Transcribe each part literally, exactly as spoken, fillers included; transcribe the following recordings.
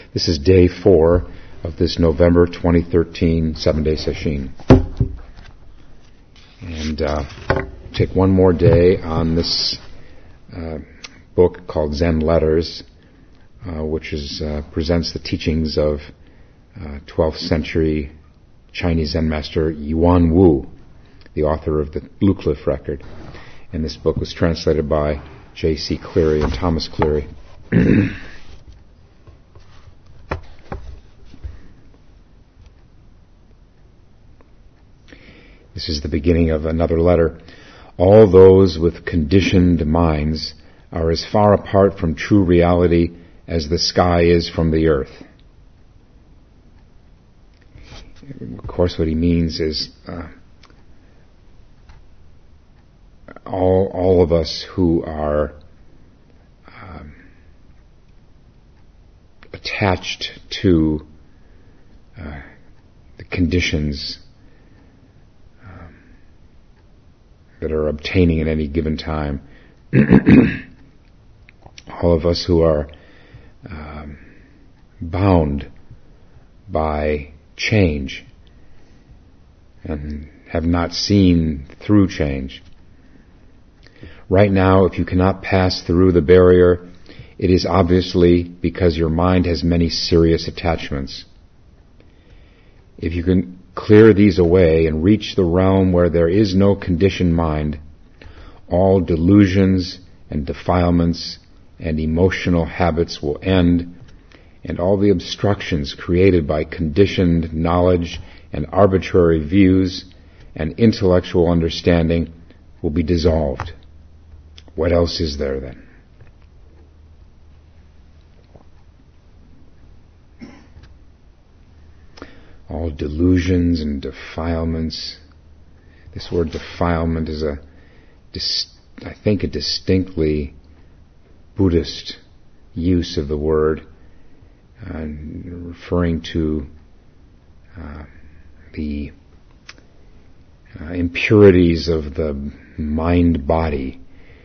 This is day four of this November twenty thirteen seven-day session. And uh, take one more day on this uh, book called Zen Letters, uh, which is uh, presents the teachings of uh, twelfth century Chinese Zen master Yuan Wu, the author of the Blue Cliff Record. And this book was translated by J C Cleary and Thomas Cleary. This is the beginning of another letter. All those with conditioned minds are as far apart from true reality as the sky is from the earth. Of course, what he means is uh, all all of us who are um, attached to uh, the conditions um, that are obtaining at any given time, all of us who are um, bound by change and have not seen through change. Right now, if you cannot pass through the barrier, it is obviously because your mind has many serious attachments. If you can clear these away and reach the realm where there is no conditioned mind, all delusions and defilements and emotional habits will end, and all the obstructions created by conditioned knowledge and arbitrary views and intellectual understanding will be dissolved. What else is there then? All delusions and defilements. This word defilement is a, I think, a distinctly Buddhist use of the word, uh, referring to uh, the uh, impurities of the mind-body.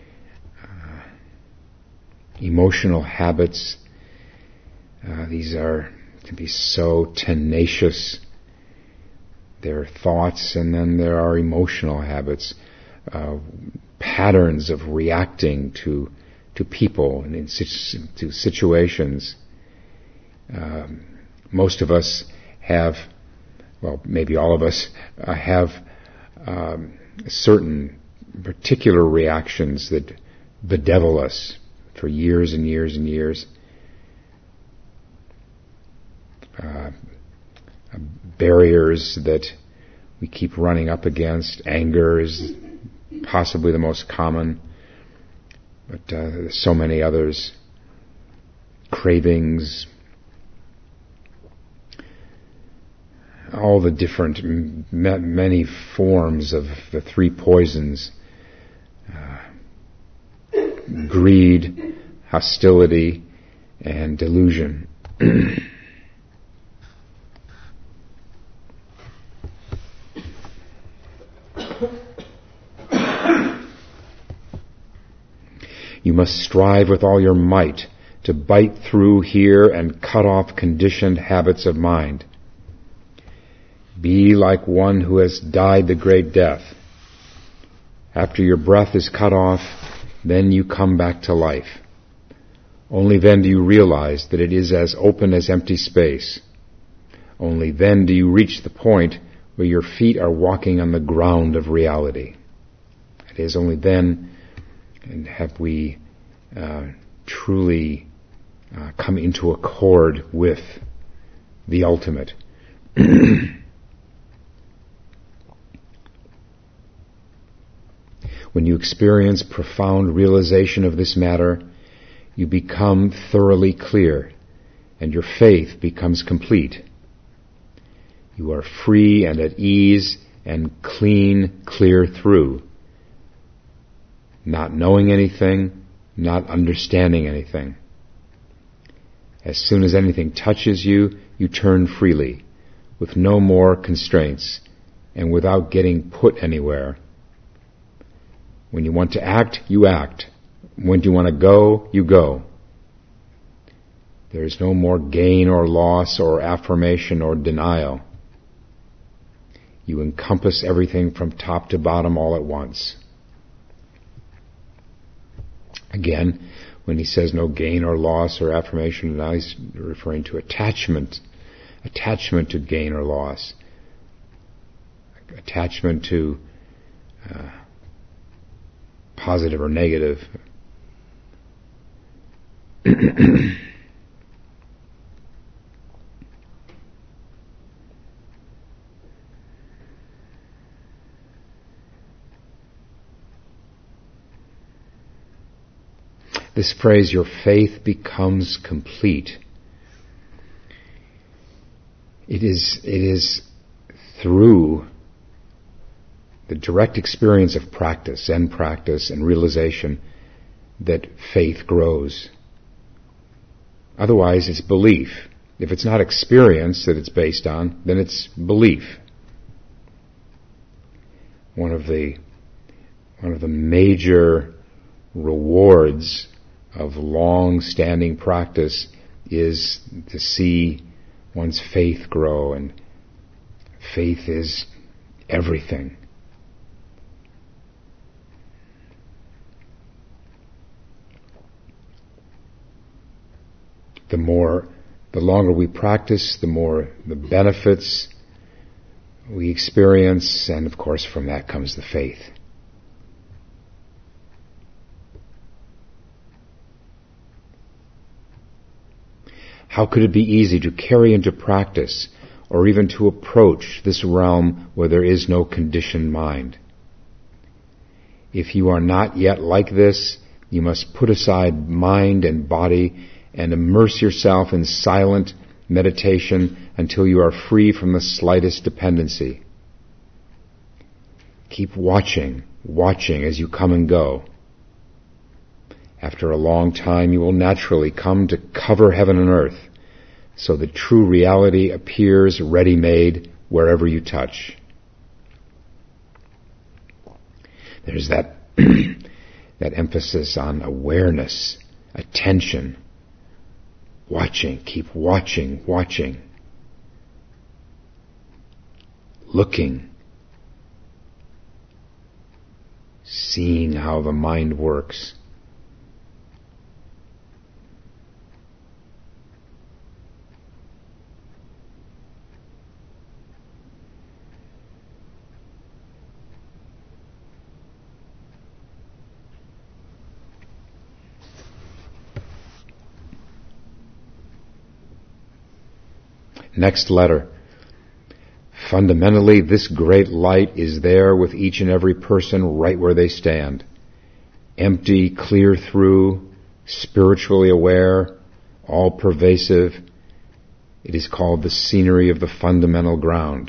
Emotional habits, uh, these are can be so tenacious. There are thoughts, and then there are emotional habits, uh, patterns of reacting to to people and in situ- to situations. Um, most of us have, well, maybe all of us uh, have um, certain particular reactions that bedevil us for years and years and years. Uh, barriers that we keep running up against. Anger is possibly the most common, but uh, there's so many others. Cravings, all the different, m- many forms of the three poisons. Uh, greed, hostility, and delusion. You must strive with all your might to bite through here and cut off conditioned habits of mind. Be like one who has died the great death. After your breath is cut off, then you come back to life. Only then do you realize that it is as open as empty space. Only then do you reach the point where your feet are walking on the ground of reality. It is only then and have we uh, truly uh, come into accord with the ultimate. When you experience profound realization of this matter, you become thoroughly clear, and your faith becomes complete. You are free and at ease and clean, clear through, not knowing anything, not understanding anything. As soon as anything touches you, you turn freely, with no more constraints, and without getting put anywhere. When you want to act, you act. When you want to go, you go. There is no more gain or loss or affirmation or denial. You encompass everything from top to bottom all at once. Again, when he says no gain or loss or affirmation or denial, he's referring to attachment. Attachment to gain or loss. Attachment to uh, positive or negative. This phrase, your faith becomes complete. It is, it is through the direct experience of practice, Zen practice and realization, that faith grows. Otherwise, it's belief. If it's not experience that it's based on, then it's belief. One of the, one of the major rewards of long-standing practice is to see one's faith grow, and faith is everything. The more, the longer we practice, the more the benefits we experience, and of course from that comes the faith. How could it be easy to carry into practice or even to approach this realm where there is no conditioned mind? If you are not yet like this, you must put aside mind and body and immerse yourself in silent meditation until you are free from the slightest dependency. Keep watching, watching as you come and go. After a long time, you will naturally come to cover heaven and earth, so that true reality appears ready-made wherever you touch. There's that, that emphasis on awareness, attention, watching, keep watching, watching, looking, seeing how the mind works. Next letter. Fundamentally, this great light is there with each and every person right where they stand. Empty, clear through, spiritually aware, all pervasive. It is called the scenery of the fundamental ground.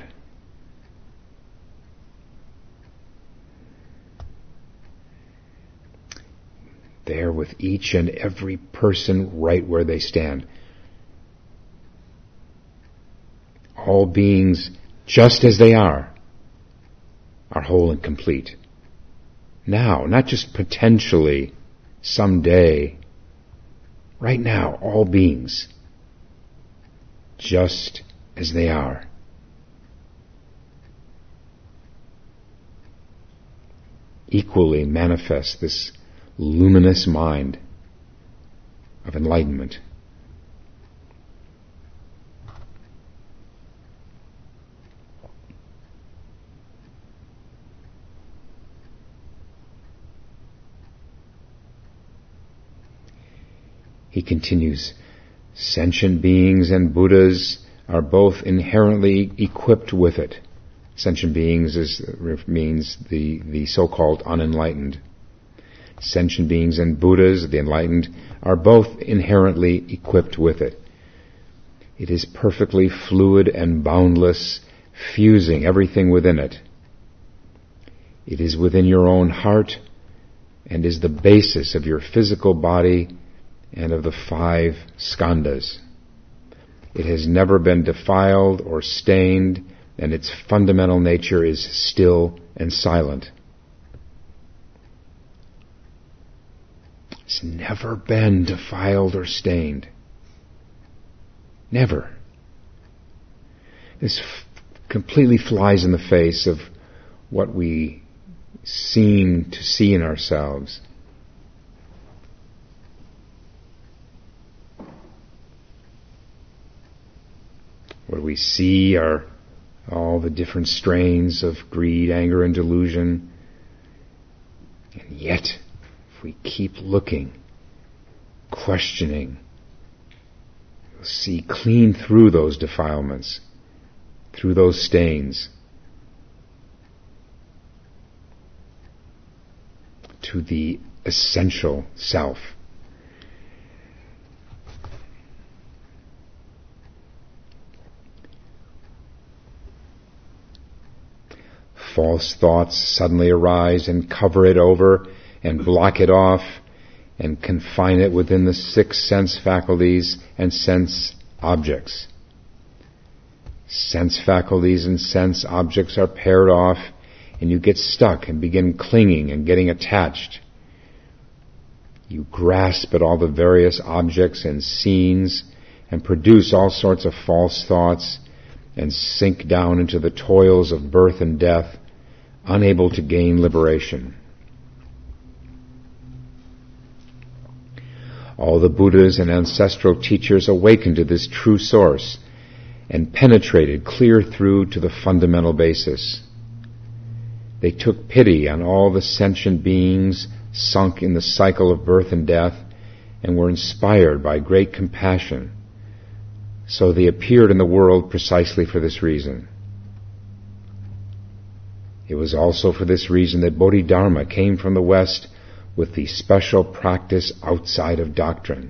There with each and every person right where they stand. All beings, just as they are, are whole and complete. Now, not just potentially, someday. Right now, all beings, just as they are. Equally manifest this luminous mind of enlightenment. He continues, sentient beings and Buddhas are both inherently equipped with it. Sentient beings is, means the, the so-called unenlightened. Sentient beings and Buddhas, the enlightened, are both inherently equipped with it. It is perfectly fluid and boundless, fusing everything within it. It is within your own heart and is the basis of your physical body and of the five skandhas. It has never been defiled or stained, and its fundamental nature is still and silent. It's never been defiled or stained. Never. This f- completely flies in the face of what we seem to see in ourselves. What we see are all the different strains of greed, anger, and delusion. And yet, if we keep looking, questioning, we'll see clean through those defilements, through those stains, to the essential self. False thoughts suddenly arise and cover it over and block it off and confine it within the six sense faculties and sense objects. Sense faculties and sense objects are paired off, and you get stuck and begin clinging and getting attached. You grasp at all the various objects and scenes and produce all sorts of false thoughts and sink down into the toils of birth and death, unable to gain liberation. All the Buddhas and ancestral teachers awakened to this true source and penetrated clear through to the fundamental basis. They took pity on all the sentient beings sunk in the cycle of birth and death and were inspired by great compassion. So they appeared in the world precisely for this reason. It was also for this reason that Bodhidharma came from the West with the special practice outside of doctrine.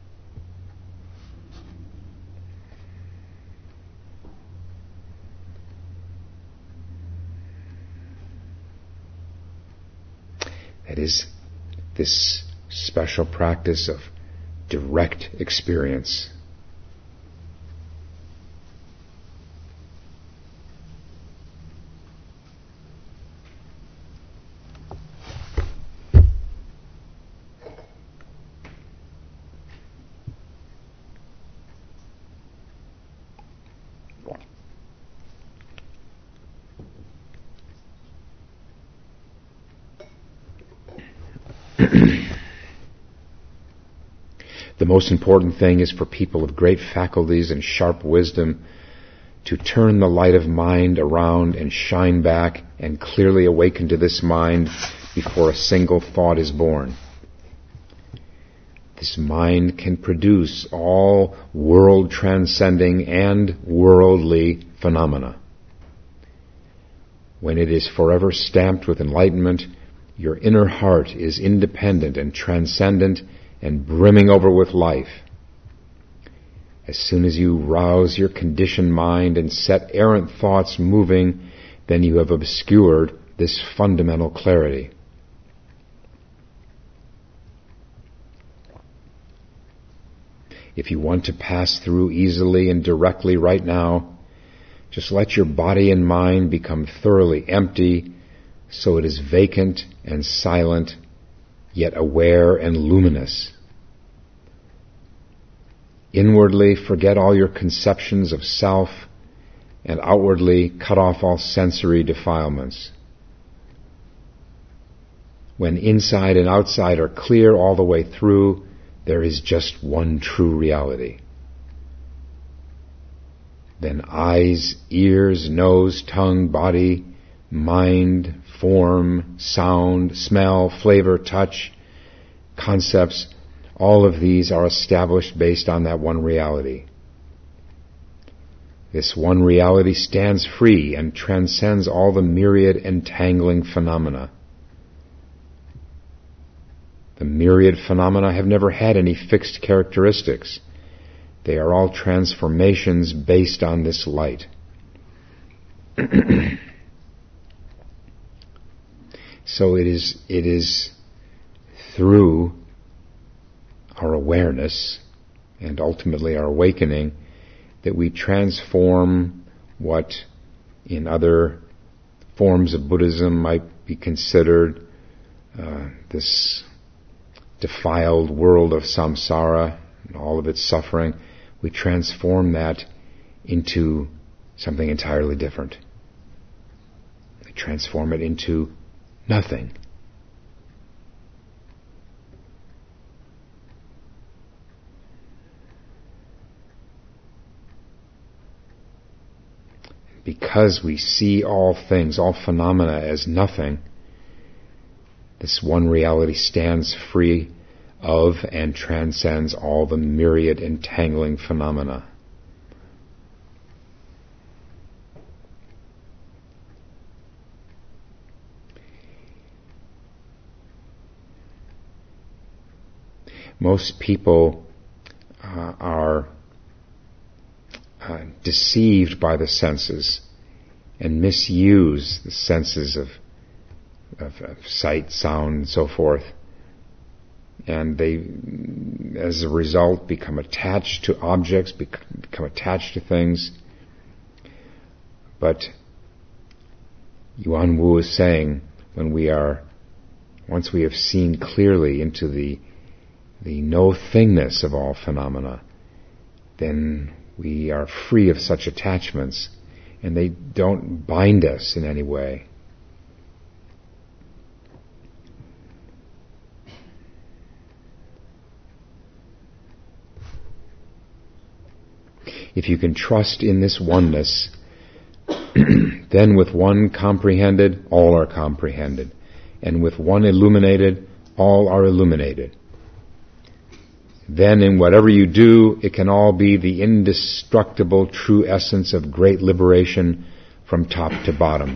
That is, this special practice of direct experience. The most important thing is for people of great faculties and sharp wisdom to turn the light of mind around and shine back and clearly awaken to this mind before a single thought is born. This mind can produce all world-transcending and worldly phenomena. When it is forever stamped with enlightenment, your inner heart is independent and transcendent and brimming over with life. As soon as you rouse your conditioned mind and set errant thoughts moving, then you have obscured this fundamental clarity. If you want to pass through easily and directly right now, just let your body and mind become thoroughly empty, so it is vacant and silent, yet aware and luminous. Inwardly forget all your conceptions of self, and outwardly cut off all sensory defilements. When inside and outside are clear all the way through, there is just one true reality. Then eyes, ears, nose, tongue, body, mind, form, sound, smell, flavor, touch, concepts, all of these are established based on that one reality. This one reality stands free and transcends all the myriad entangling phenomena. The myriad phenomena have never had any fixed characteristics. They are all transformations based on this light. So it is, it is through our awareness and ultimately our awakening that we transform what in other forms of Buddhism might be considered uh, this defiled world of samsara and all of its suffering. we transform that into something entirely different. We transform it into nothing. Because we see all things, all phenomena as nothing, this one reality stands free of and transcends all the myriad entangling phenomena. Most people uh, are uh, deceived by the senses and misuse the senses of, of, of sight, sound, and so forth. And they, as a result, become attached to objects, become attached to things. But Yuan Wu is saying, when we are, once we have seen clearly into the the no-thingness of all phenomena, then we are free of such attachments, and they don't bind us in any way. If you can trust in this oneness, then with one comprehended, all are comprehended. And with one illuminated, all are illuminated. Then in whatever you do, it can all be the indestructible true essence of great liberation from top to bottom.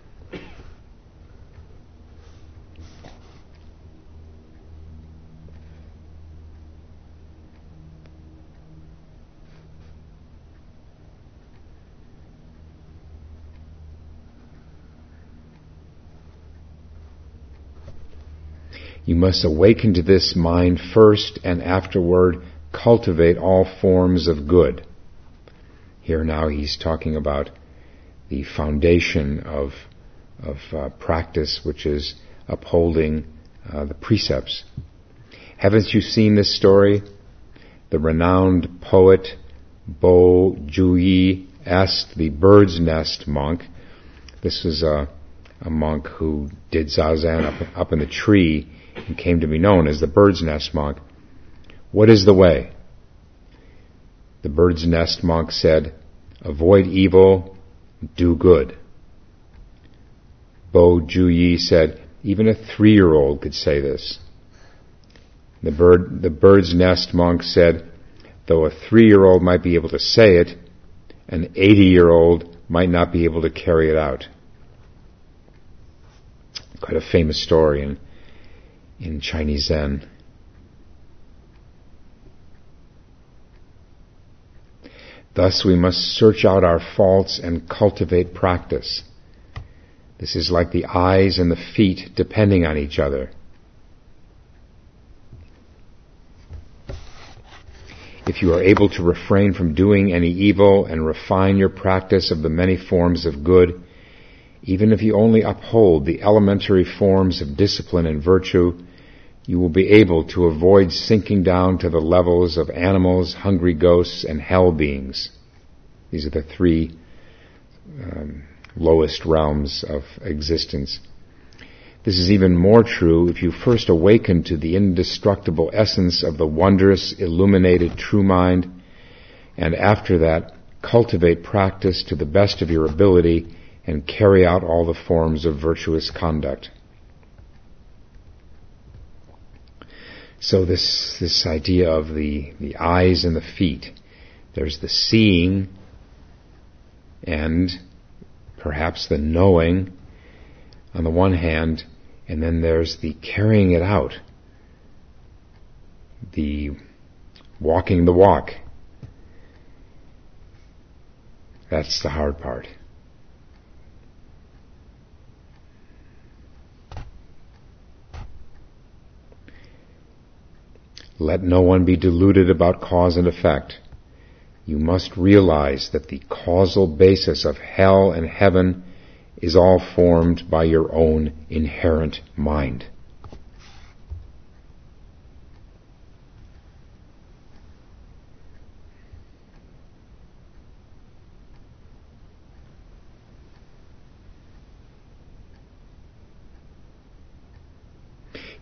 You must awaken to this mind first, and afterward cultivate all forms of good. Here now he's talking about the foundation of of uh, practice, which is upholding uh, the precepts. Haven't you seen this story? The renowned poet Bo Juyi asked the bird's nest monk. This was a, a monk who did zazen up, up in the tree, and came to be known as the bird's nest monk. What is the way? The bird's nest monk said, avoid evil, do good. Bo Juyi said, even a three-year-old could say this. The bird, the bird's nest monk said, though a three-year-old might be able to say it, an eighty-year-old might not be able to carry it out. Quite a famous story in in Chinese Zen. Thus we must search out our faults and cultivate practice. This is like the eyes and the feet depending on each other. If you are able to refrain from doing any evil and refine your practice of the many forms of good, even if you only uphold the elementary forms of discipline and virtue, you will be able to avoid sinking down to the levels of animals, hungry ghosts, and hell beings. These are the three um, lowest realms of existence. This is even more true if you first awaken to the indestructible essence of the wondrous, illuminated true mind, and after that, cultivate practice to the best of your ability and carry out all the forms of virtuous conduct. So this this idea of the, the eyes and the feet, there's the seeing and perhaps the knowing on the one hand, and then there's the carrying it out, the walking the walk. That's the hard part. Let no one be deluded about cause and effect. You must realize that the causal basis of hell and heaven is all formed by your own inherent mind.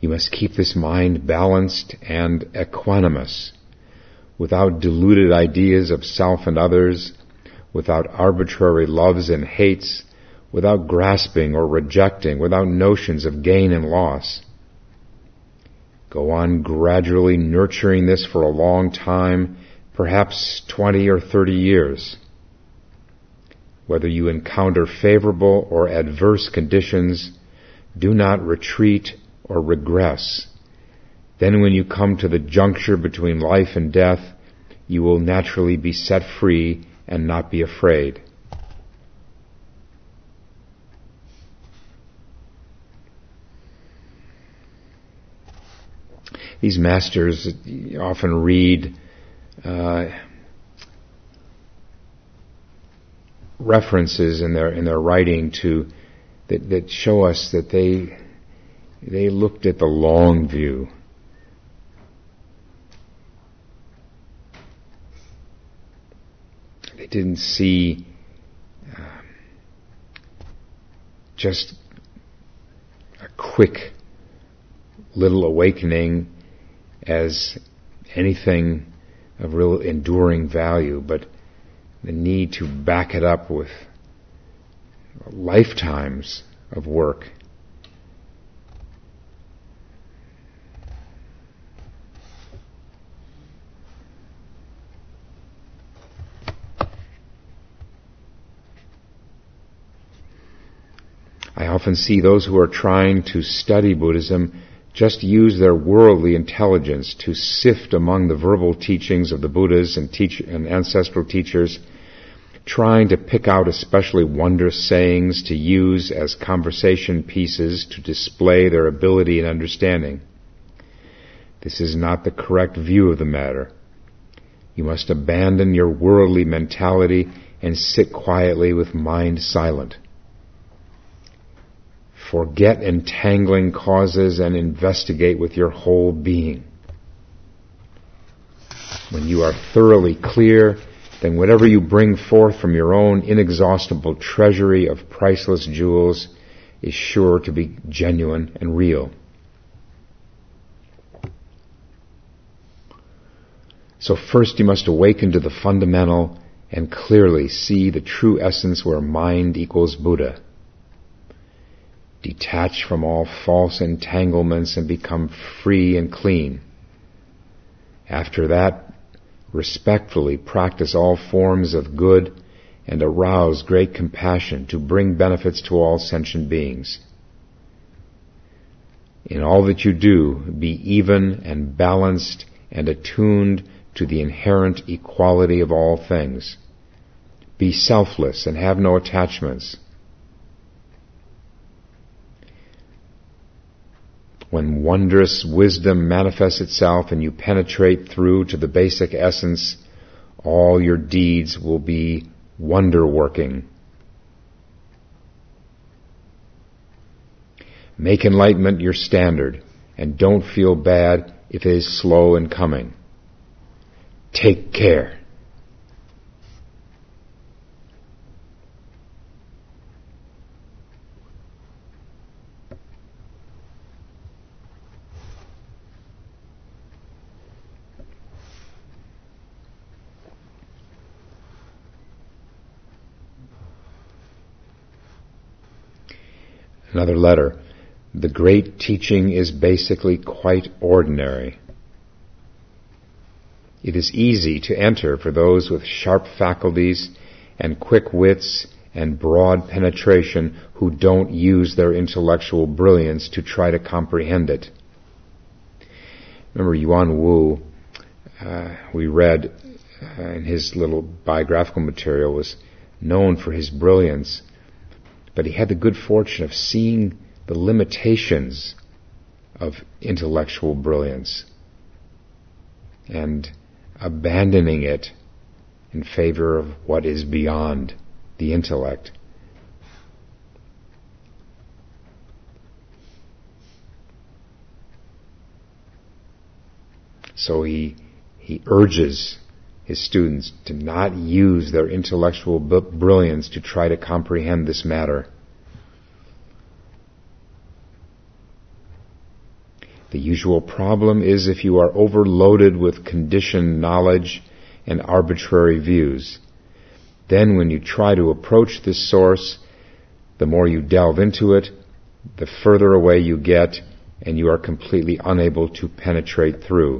You must keep this mind balanced and equanimous, without deluded ideas of self and others, without arbitrary loves and hates, without grasping or rejecting, without notions of gain and loss. Go on gradually nurturing this for a long time, perhaps twenty or thirty years. Whether you encounter favorable or adverse conditions, do not retreat or regress. Then when you come to the juncture between life and death, you will naturally be set free and not be afraid. These masters often read uh, references in their in their writing to that, that show us that they they looked at the long view. They didn't see uh, just a quick little awakening as anything of real enduring value, but the need to back it up with lifetimes of work. I often see those who are trying to study Buddhism just use their worldly intelligence to sift among the verbal teachings of the Buddhas and, teach- and ancestral teachers, trying to pick out especially wondrous sayings to use as conversation pieces to display their ability and understanding. This is not the correct view of the matter. You must abandon your worldly mentality and sit quietly with mind silent. Forget entangling causes and investigate with your whole being. When you are thoroughly clear, then whatever you bring forth from your own inexhaustible treasury of priceless jewels is sure to be genuine and real. So first you must awaken to the fundamental and clearly see the true essence where mind equals Buddha. Detach from all false entanglements and become free and clean. After that, respectfully practice all forms of good and arouse great compassion to bring benefits to all sentient beings. In all that you do, be even and balanced and attuned to the inherent equality of all things. Be selfless and have no attachments. When wondrous wisdom manifests itself and you penetrate through to the basic essence, all your deeds will be wonder-working. Make enlightenment your standard, and don't feel bad if it is slow in coming. Take care. Another letter. The great teaching is basically quite ordinary. It is easy to enter for those with sharp faculties and quick wits and broad penetration who don't use their intellectual brilliance to try to comprehend it. Remember Yuan Wu, uh, we read uh, in his little biographical material, was known for his brilliance, but he had the good fortune of seeing the limitations of intellectual brilliance and abandoning it in favor of what is beyond the intellect. So he he urges his students to not use their intellectual b- brilliance to try to comprehend this matter. The usual problem is if you are overloaded with conditioned knowledge and arbitrary views. Then when you try to approach this source, the more you delve into it, the further away you get, and you are completely unable to penetrate through.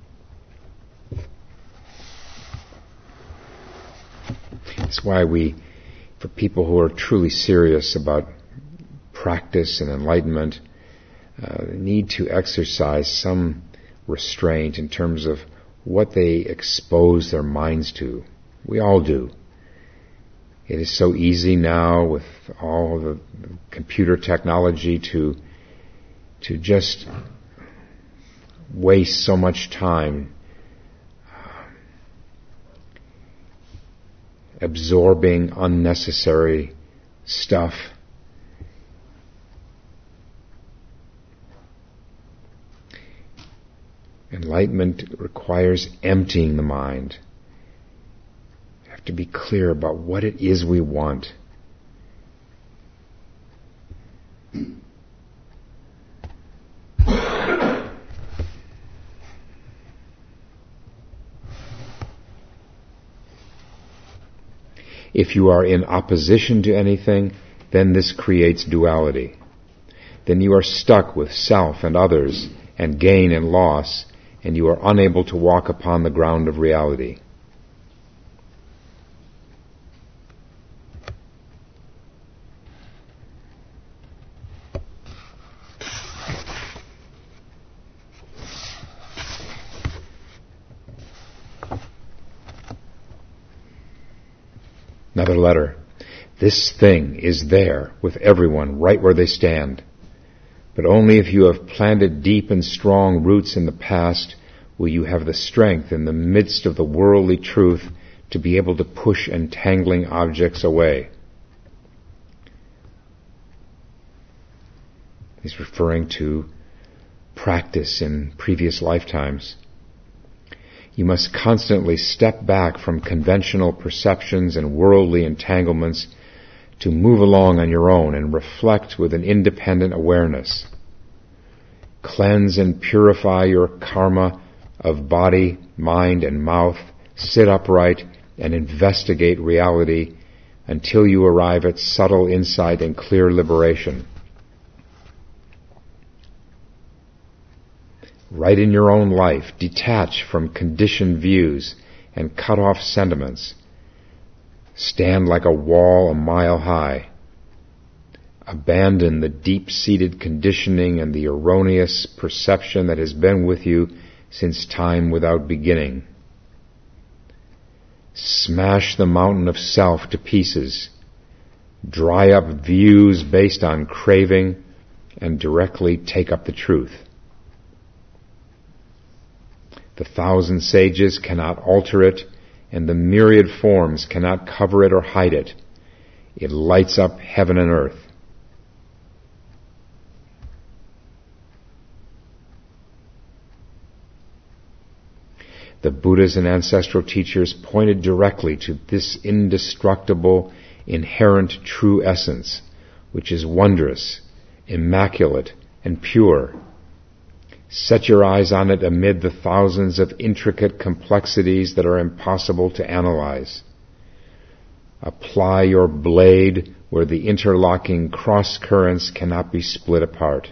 That's why we, for people who are truly serious about practice and enlightenment, uh, need to exercise some restraint in terms of what they expose their minds to. We all do. It is so easy now with all the computer technology to to just waste so much time uh, absorbing unnecessary stuff. Enlightenment requires emptying the mind. We have to be clear about what it is we want. If you are in opposition to anything, then this creates duality. Then you are stuck with self and others, and gain and loss, and you are unable to walk upon the ground of reality. Another letter. This thing is there with everyone right where they stand. But only if you have planted deep and strong roots in the past will you have the strength in the midst of the worldly truth to be able to push entangling objects away. He's referring to practice in previous lifetimes. You must constantly step back from conventional perceptions and worldly entanglements to move along on your own and reflect with an independent awareness. Cleanse and purify your karma of body, mind, and mouth. Sit upright and investigate reality until you arrive at subtle insight and clear liberation. Right in your own life, detach from conditioned views and cut off sentiments. Stand like a wall a mile high. Abandon the deep-seated conditioning and the erroneous perception that has been with you since time without beginning. Smash the mountain of self to pieces. Dry up views based on craving and directly take up the truth. The thousand sages cannot alter it, and the myriad forms cannot cover it or hide it. It lights up heaven and earth. The Buddhas and ancestral teachers pointed directly to this indestructible, inherent true essence, which is wondrous, immaculate, and pure. Set your eyes on it amid the thousands of intricate complexities that are impossible to analyze. Apply your blade where the interlocking cross currents cannot be split apart.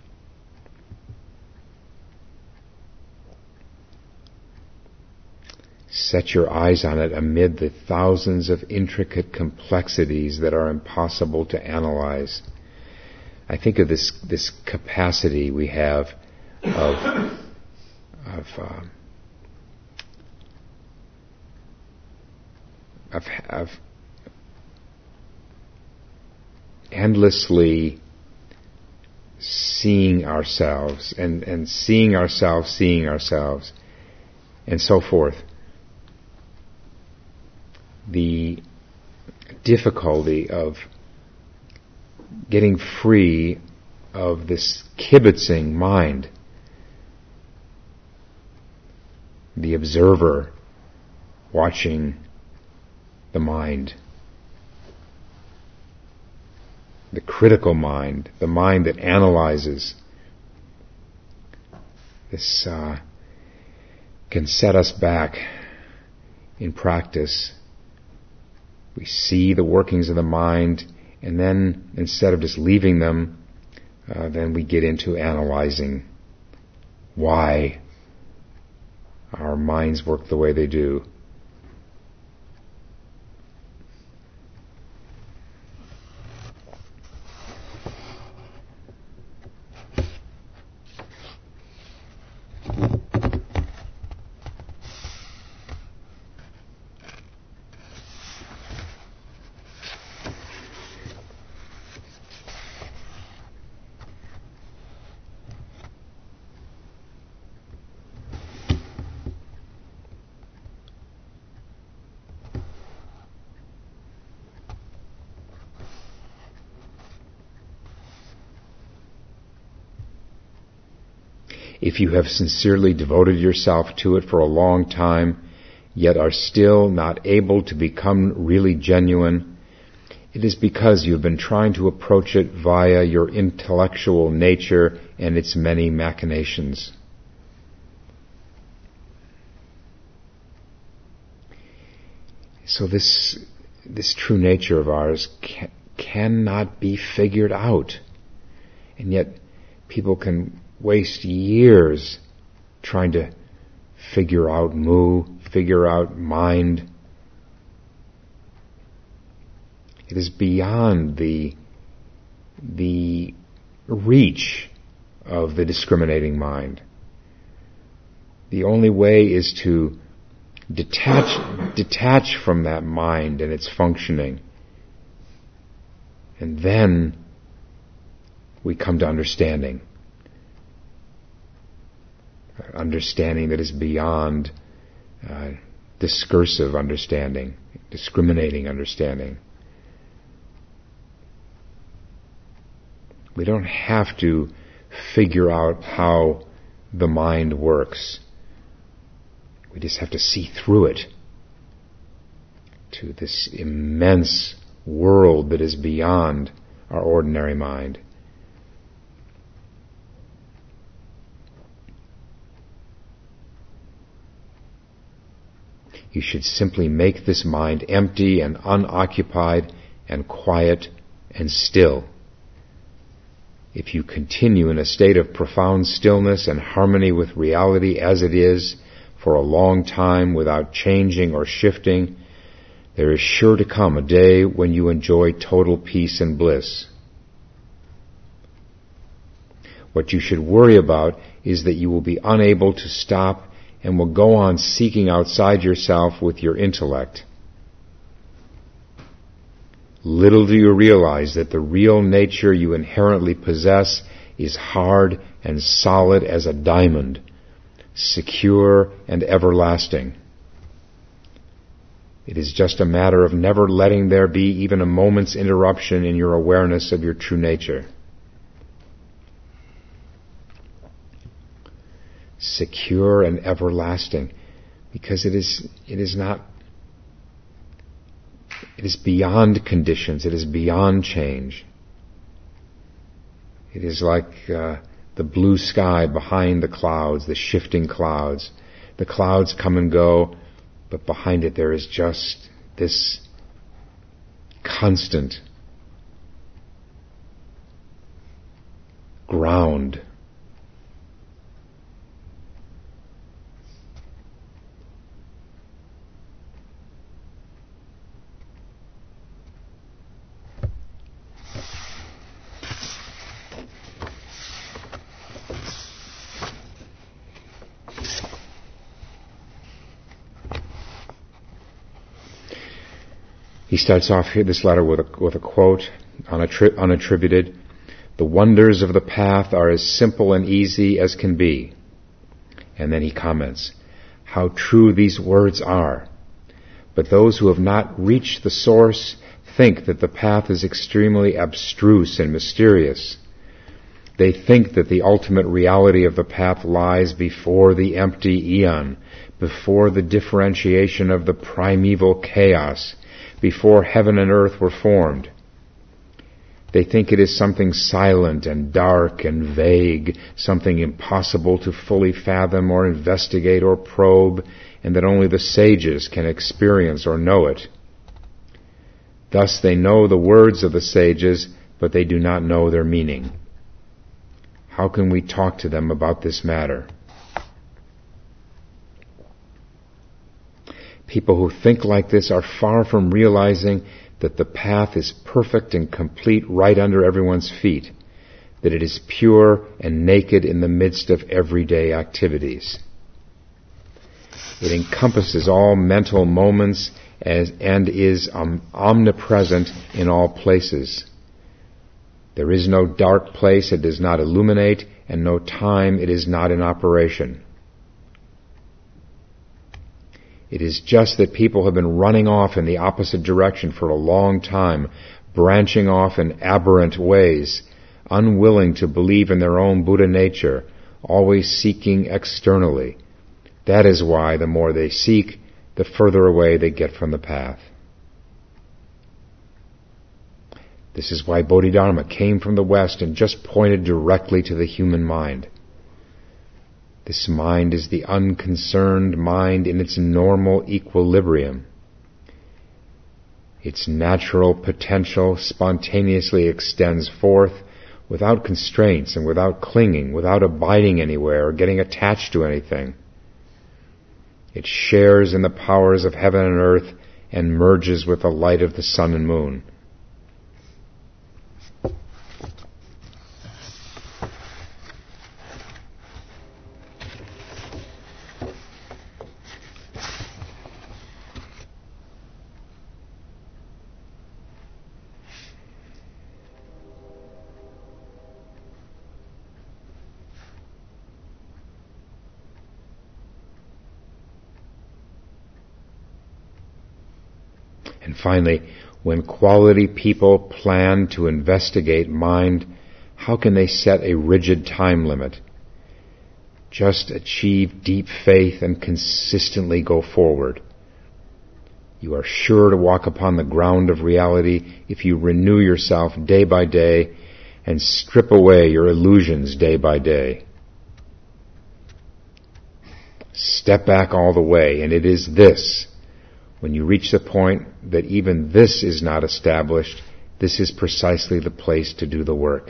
Set your eyes on it amid the thousands of intricate complexities that are impossible to analyze. I think of this this capacity we have of of uh, of, of endlessly seeing ourselves and, and seeing ourselves, seeing ourselves, and so forth. The difficulty of getting free of this kibitzing mind, the observer watching the mind, the critical mind, the mind that analyzes, This uh, can set us back in practice. We see the workings of the mind, and then instead of just leaving them, uh, then we get into analyzing why our minds work the way they do. If you have sincerely devoted yourself to it for a long time, yet are still not able to become really genuine, it is because you have been trying to approach it via your intellectual nature and its many machinations. So this this true nature of ours ca- cannot be figured out. And yet people can waste years trying to figure out mu, figure out mind. It is beyond the the reach of the discriminating mind. The only way is to detach detach from that mind and its functioning. And then we come to understanding. Understanding that is beyond uh, discursive understanding, discriminating understanding. We don't have to figure out how the mind works. We just have to see through it to this immense world that is beyond our ordinary mind. You should simply make this mind empty and unoccupied and quiet and still. If you continue in a state of profound stillness and harmony with reality as it is for a long time without changing or shifting, there is sure to come a day when you enjoy total peace and bliss. What you should worry about is that you will be unable to stop and will go on seeking outside yourself with your intellect. Little do you realize that the real nature you inherently possess is hard and solid as a diamond, secure and everlasting. It is just a matter of never letting there be even a moment's interruption in your awareness of your true nature. Secure and everlasting, because it is it is not it is beyond conditions, it is beyond change. It is like uh, the blue sky behind the clouds, the shifting clouds. The clouds come and go, but behind it there is just this constant ground. He starts off here, this letter with a, with a quote, unattri- unattributed. The wonders of the path are as simple and easy as can be. And then he comments, how true these words are. But those who have not reached the source think that the path is extremely abstruse and mysterious. They think that the ultimate reality of the path lies before the empty eon, before the differentiation of the primeval chaos, before heaven and earth were formed. They think it is something silent and dark and vague, something impossible to fully fathom or investigate or probe, and that only the sages can experience or know it. Thus they know the words of the sages, but they do not know their meaning. How can we talk to them about this matter? People who think like this are far from realizing that the path is perfect and complete right under everyone's feet, that it is pure and naked in the midst of everyday activities. It encompasses all mental moments as, and is um, omnipresent in all places. There is no dark place it does not illuminate, and no time it is not in operation. It is just that people have been running off in the opposite direction for a long time, branching off in aberrant ways, unwilling to believe in their own Buddha nature, always seeking externally. That is why the more they seek, the further away they get from the path. This is why Bodhidharma came from the West and just pointed directly to the human mind. This mind is the unconcerned mind in its normal equilibrium. Its natural potential spontaneously extends forth without constraints and without clinging, without abiding anywhere or getting attached to anything. It shares in the powers of heaven and earth and merges with the light of the sun and moon. And finally, when quality people plan to investigate mind, how can they set a rigid time limit? Just achieve deep faith and consistently go forward. You are sure to walk upon the ground of reality if you renew yourself day by day and strip away your illusions day by day. Step back all the way, and it is this. When you reach the point that even this is not established, this is precisely the place to do the work.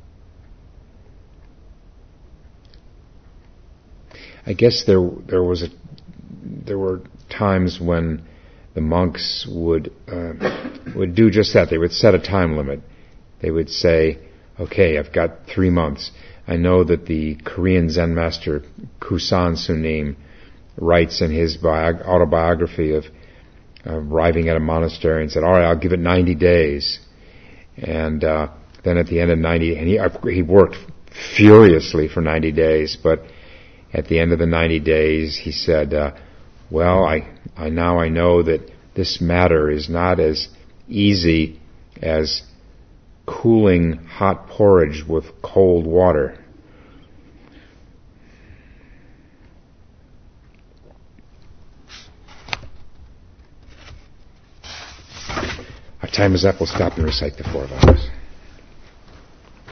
I guess there there was a there were times when the monks would uh, would do just that. They would set a time limit. They would say, "Okay, I've got three months." I know that the Korean Zen master Kusan Sunim writes in his bio- autobiography of Uh, arriving at a monastery and said, all right, I'll give it ninety days. And uh, then at the end of ninety, and he, he worked furiously for ninety days, but at the end of the ninety days, he said, uh, well, I, I now I know that this matter is not as easy as cooling hot porridge with cold water. Our time is up. We'll stop and recite the four vows.